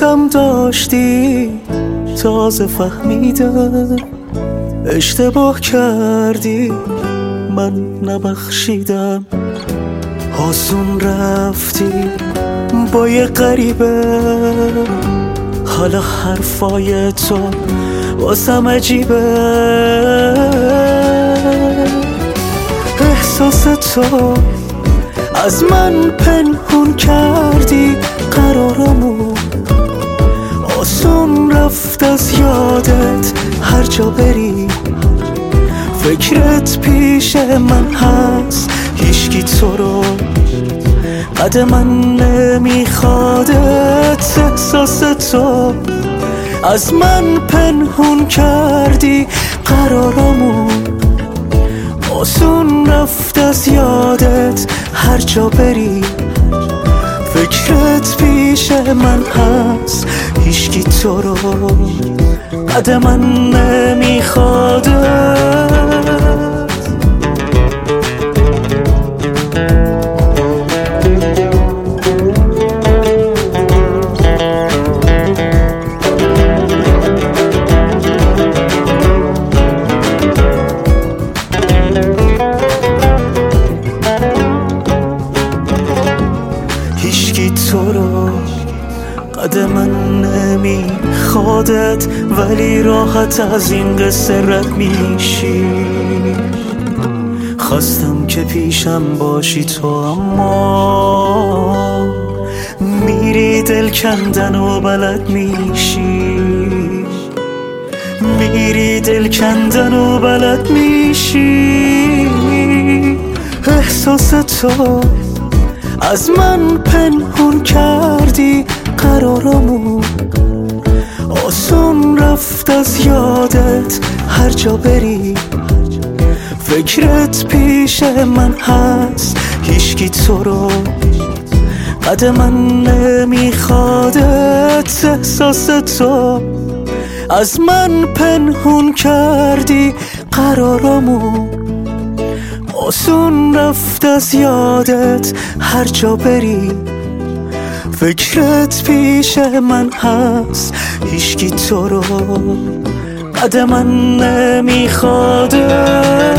دوستم داشتی تازه فهمیدم اشتباه کردی من نبخشیدم. آسون رفتی با یه غریبه، حالا حرفای تو واسم عجیبه. احساس تو از من پنهون کردی قرارمو، آسون رفت از یادت هر جا بری. فکرت پیش من هست هیچکی تو رو قد من نمیخوادت. احساس تو از من پنهون کردی قرارمو، آسون رفت از یادت هر جا بری. فکرت پیش من هست هیچکی تو رو قد من نمیخوادت. هیچکی تو رو قد من نمیخوادت، ولی راحت از این قصه رد میشی. خواستم که پیشم باشی تو، اما میری دل کندن و بلد میشی. میری دل کندن و بلد میشی. احساس تو از من پنهون کردی قرارمو، آسون رفت از یادت هر جا بری. فکرت پیش من هست هیچکی تو رو قد من نمیخوادت. احساس تو از من پنهون کردی قرارمو، آسون رفت از یادت هر جا بری. فکرت پیش من هست هیچکی تو رو قد من نمیخوادت.